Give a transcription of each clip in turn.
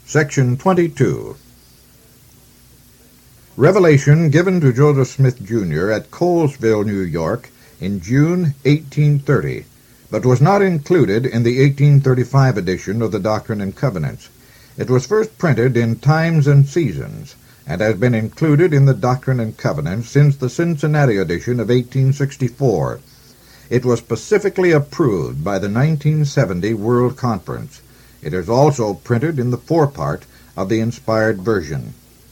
Section 22. Revelation given to Joseph Smith, Jr. at Colesville, New York, in June 1830, but was not included in the 1835 edition of the Doctrine and Covenants. It was first printed in Times and Seasons, and has been included in the Doctrine and Covenants since the Cincinnati edition of 1864. It was specifically approved by the 1970 World Conference. It is also printed in the forepart of the inspired version.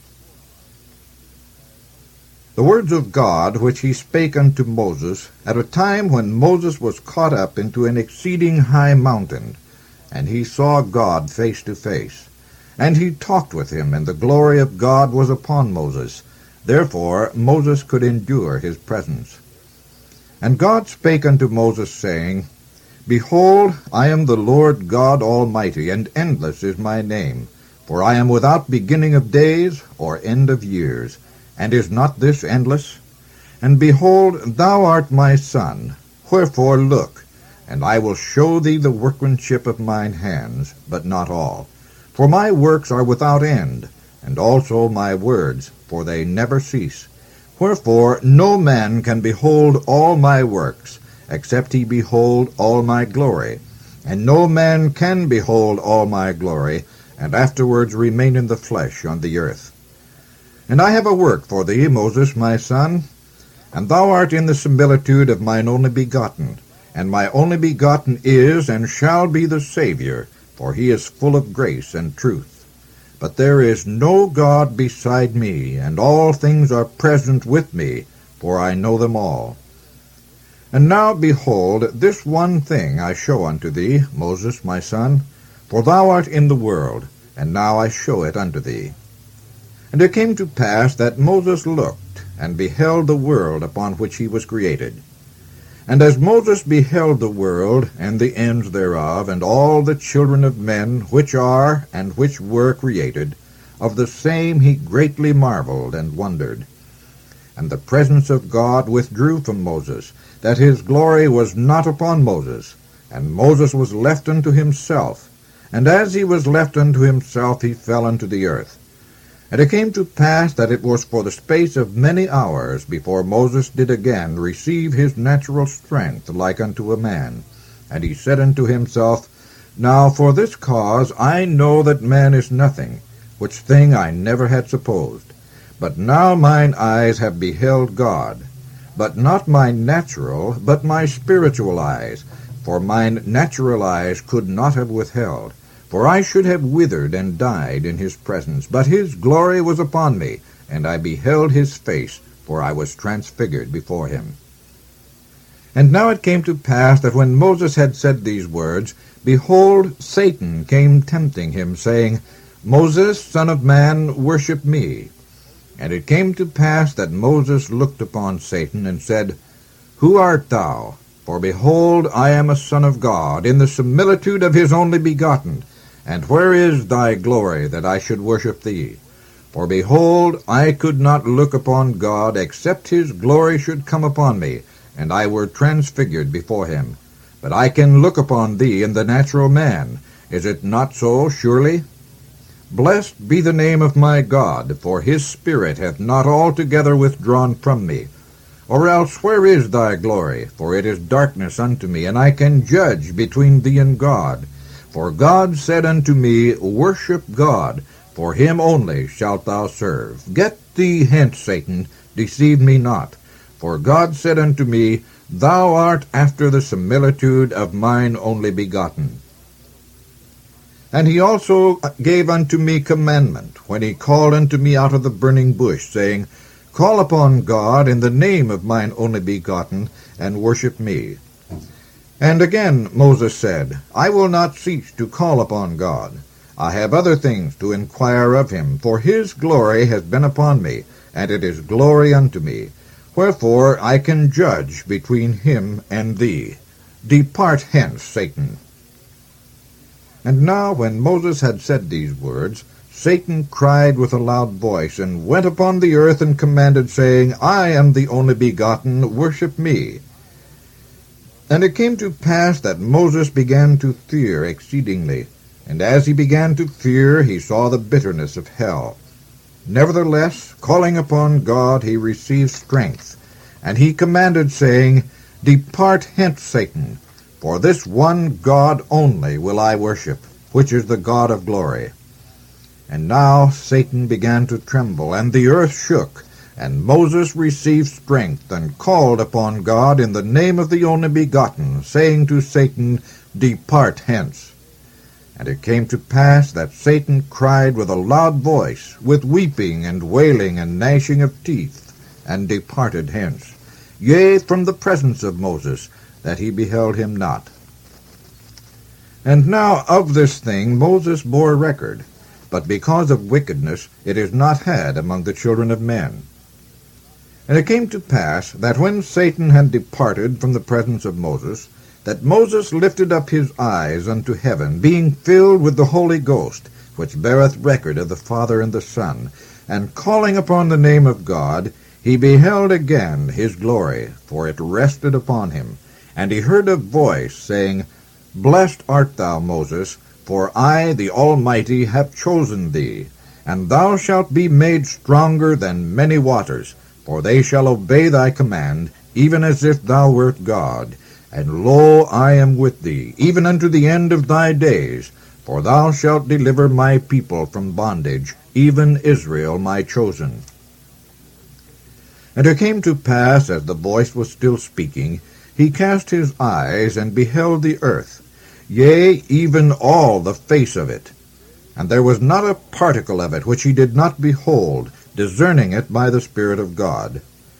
The words of God which he spake unto Moses at a time when Moses was caught up into an exceeding high mountain, and he saw God face to face. And he talked with him, and the glory of God was upon Moses. Therefore Moses could endure his presence. And God spake unto Moses, saying, Behold, I am the Lord God Almighty, and endless is my name. For I am without beginning of days, or end of years. And is not this endless? And behold, thou art my son. Wherefore look, and I will show thee the workmanship of mine hands, but not all. For my works are without end, and also my words, for they never cease. Wherefore no man can behold all my works, except he behold all my glory. And no man can behold all my glory, and afterwards remain in the flesh on the earth. And I have a work for thee, Moses, my son, and thou art in the similitude of mine only begotten, and my only begotten is and shall be the Savior, for he is full of grace and truth. But there is no God beside me, and all things are present with me, for I know them all. And now, behold, this one thing I show unto thee, Moses, my son, for thou art in the world, and now I show it unto thee. And it came to pass that Moses looked, and beheld the world upon which he was created. And as Moses beheld the world, and the ends thereof, and all the children of men which are and which were created, of the same he greatly marveled and wondered. And the presence of God withdrew from Moses, that his glory was not upon Moses. And Moses was left unto himself, and as he was left unto himself, he fell unto the earth. And it came to pass that it was for the space of many hours before Moses did again receive his natural strength like unto a man. And he said unto himself, Now for this cause I know that man is nothing, which thing I never had supposed. But now mine eyes have beheld God, but not my natural, but my spiritual eyes, for mine natural eyes could not have withheld. For I should have withered and died in his presence. But his glory was upon me, and I beheld his face, for I was transfigured before him. And now it came to pass that when Moses had said these words, behold, Satan came tempting him, saying, Moses, son of man, worship me. And it came to pass that Moses looked upon Satan, and said, Who art thou? For behold, I am a son of God, in the similitude of his only begotten. And where is thy glory, that I should worship thee? For behold, I could not look upon God, except his glory should come upon me, and I were transfigured before him. But I can look upon thee in the natural man. Is it not so, surely? Blessed be the name of my God, for his Spirit hath not altogether withdrawn from me. Or else where is thy glory? For it is darkness unto me, and I can judge between thee and God. For God said unto me, Worship God, for him only shalt thou serve. Get thee hence, Satan, deceive me not. For God said unto me, Thou art after the similitude of mine only begotten. And he also gave unto me commandment, when he called unto me out of the burning bush, saying, Call upon God in the name of mine only begotten, and worship me. And again Moses said, I will not cease to call upon God. I have other things to inquire of him, for his glory has been upon me, and it is glory unto me. Wherefore I can judge between him and thee. Depart hence, Satan. And now when Moses had said these words, Satan cried with a loud voice, and went upon the earth, and commanded, saying, I am the only begotten, worship me. And it came to pass that Moses began to fear exceedingly. And as he began to fear, he saw the bitterness of hell. Nevertheless, calling upon God, he received strength. And he commanded, saying, Depart hence, Satan, for this one God only will I worship, which is the God of glory. And now Satan began to tremble, and the earth shook. And Moses received strength, and called upon God in the name of the only begotten, saying to Satan, Depart hence. And it came to pass that Satan cried with a loud voice, with weeping and wailing and gnashing of teeth, and departed hence, yea, from the presence of Moses, that he beheld him not. And now of this thing Moses bore record, but because of wickedness it is not had among the children of men. And it came to pass that when Satan had departed from the presence of Moses, that Moses lifted up his eyes unto heaven, being filled with the Holy Ghost, which beareth record of the Father and the Son, and calling upon the name of God, he beheld again his glory, for it rested upon him. And he heard a voice, saying, Blessed art thou, Moses, for I, the Almighty, have chosen thee, and thou shalt be made stronger than many waters, for they shall obey thy command, even as if thou wert God. And lo, I am with thee, even unto the end of thy days, for thou shalt deliver my people from bondage, even Israel my chosen. And it came to pass, as the voice was still speaking, he cast his eyes, and beheld the earth, yea, even all the face of it. And there was not a particle of it which he did not behold, discerning it by the Spirit of God.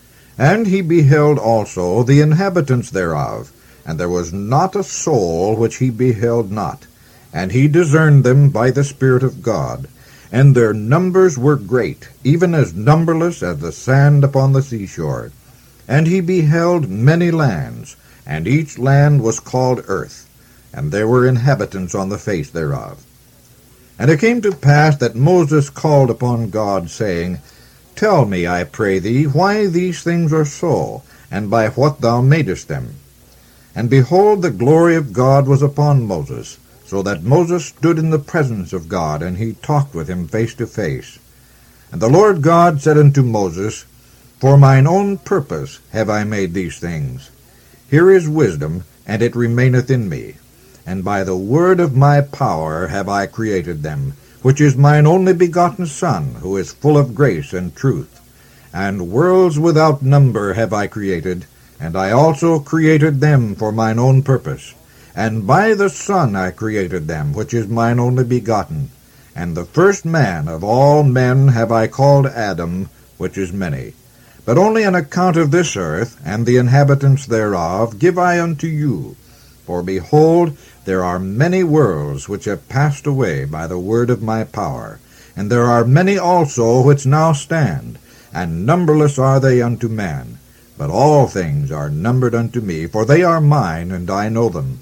And he beheld also the inhabitants thereof, and there was not a soul which he beheld not. And he discerned them by the Spirit of God. And their numbers were great, even as numberless as the sand upon the seashore. And he beheld many lands, and each land was called earth, and there were inhabitants on the face thereof. And it came to pass that Moses called upon God, saying, Tell me, I pray thee, why these things are so, and by what thou madest them. And behold, the glory of God was upon Moses, so that Moses stood in the presence of God, and he talked with him face to face. And the Lord God said unto Moses, For mine own purpose have I made these things. Here is wisdom, and it remaineth in me. And by the word of my power have I created them, which is mine only begotten Son, who is full of grace and truth. And worlds without number have I created, and I also created them for mine own purpose. And by the Son I created them, which is mine only begotten. And the first man of all men have I called Adam, which is many. But only on account of this earth, and the inhabitants thereof, give I unto you. For behold, there are many worlds which have passed away by the word of my power, and there are many also which now stand, and numberless are they unto man. But all things are numbered unto me, for they are mine, and I know them.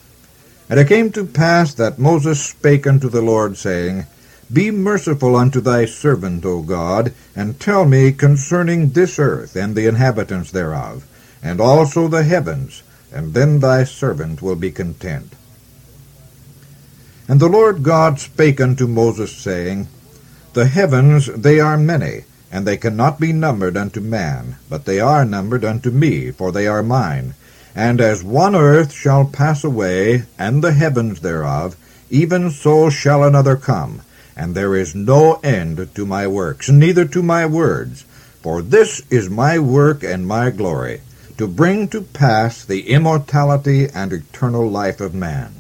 And it came to pass that Moses spake unto the Lord, saying, Be merciful unto thy servant, O God, and tell me concerning this earth and the inhabitants thereof, and also the heavens, and then thy servant will be content. And the Lord God spake unto Moses, saying, The heavens, they are many, and they cannot be numbered unto man, but they are numbered unto me, for they are mine. And as one earth shall pass away, and the heavens thereof, even so shall another come. And there is no end to my works, neither to my words. For this is my work and my glory, to bring to pass the immortality and eternal life of man.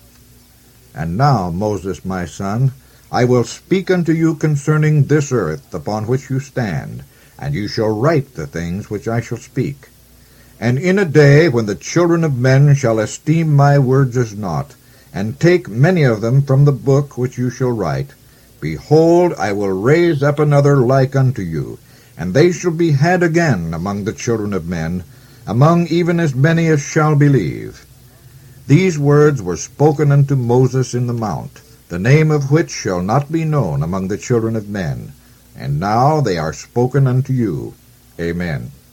And now, Moses, my son, I will speak unto you concerning this earth upon which you stand, and you shall write the things which I shall speak. And in a day when the children of men shall esteem my words as naught, and take many of them from the book which you shall write, behold, I will raise up another like unto you, and they shall be had again among the children of men, among even as many as shall believe. These words were spoken unto Moses in the mount, the name of which shall not be known among the children of men. And now they are spoken unto you. Amen.